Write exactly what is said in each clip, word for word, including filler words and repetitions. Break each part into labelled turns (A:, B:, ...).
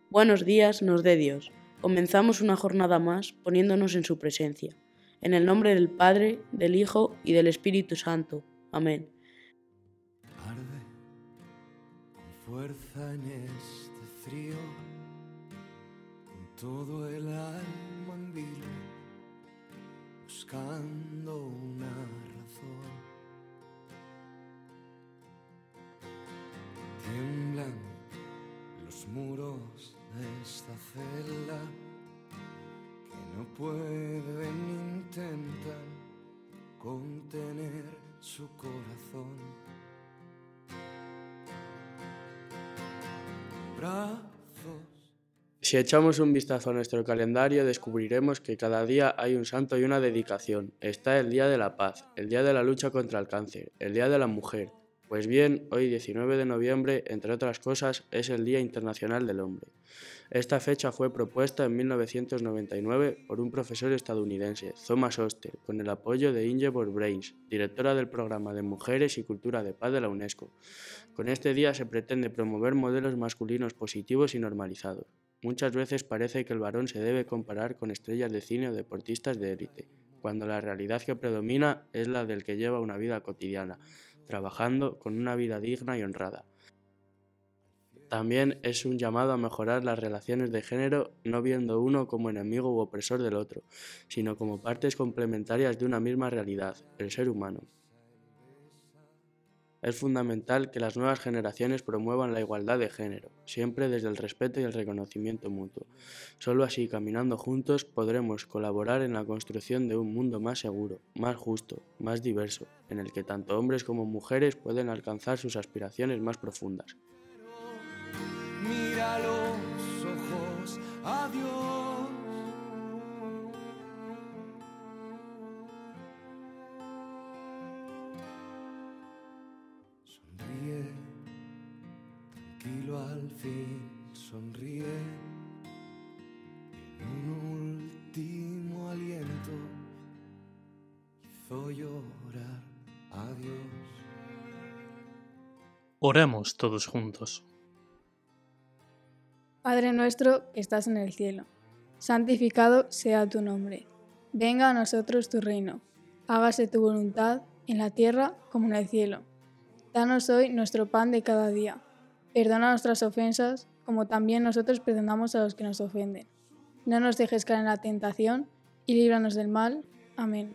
A: Buenos días nos dé Dios. Comenzamos una jornada más poniéndonos en su presencia. En el nombre del Padre, del Hijo y del Espíritu Santo. Amén.
B: Arde con fuerza en este frío, con todo el alma en vilo, buscando una razón. Tiemblan los muros de esta celda que no pueden, intentan contener su corazón. Brazos.
C: Si echamos un vistazo a nuestro calendario, descubriremos que cada día hay un santo y una dedicación. Está el Día de la Paz, el Día de la Lucha contra el Cáncer, el Día de la Mujer. Pues bien, hoy diecinueve de noviembre, entre otras cosas, es el Día Internacional del Hombre. Esta fecha fue propuesta en mil novecientos noventa y nueve por un profesor estadounidense, Thomas Oster, con el apoyo de Ingeborg Brains, directora del Programa de Mujeres y Cultura de Paz de la UNESCO. Con este día se pretende promover modelos masculinos positivos y normalizados. Muchas veces parece que el varón se debe comparar con estrellas de cine o deportistas de élite, cuando la realidad que predomina es la del que lleva una vida cotidiana, trabajando con una vida digna y honrada. También es un llamado a mejorar las relaciones de género, no viendo uno como enemigo u opresor del otro, sino como partes complementarias de una misma realidad, el ser humano. Es fundamental que las nuevas generaciones promuevan la igualdad de género, siempre desde el respeto y el reconocimiento mutuo. Solo así, caminando juntos, podremos colaborar en la construcción de un mundo más seguro, más justo, más diverso, en el que tanto hombres como mujeres pueden alcanzar sus aspiraciones más profundas.
B: Mira los ojos a Dios. Sonríe, tranquilo al fin, sonríe. En un último aliento hizo llorar a Dios.
D: Oremos todos juntos.
E: Padre nuestro que estás en el cielo, santificado sea tu nombre. Venga a nosotros tu reino. Hágase tu voluntad en la tierra como en el cielo. Danos hoy nuestro pan de cada día. Perdona nuestras ofensas, como también nosotros perdonamos a los que nos ofenden. No nos dejes caer en la tentación y líbranos del mal. Amén.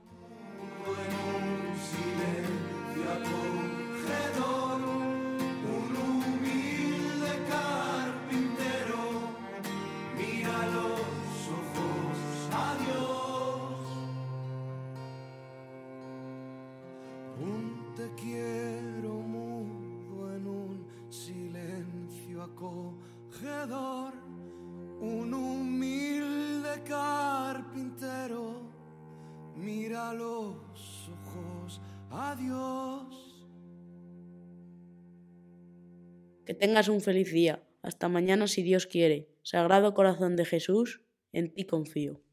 B: Te quiero mudo en un silencio acogedor, un humilde carpintero, mira los ojos a Dios.
A: Que tengas un feliz día. Hasta mañana si Dios quiere. Sagrado Corazón de Jesús, en ti confío.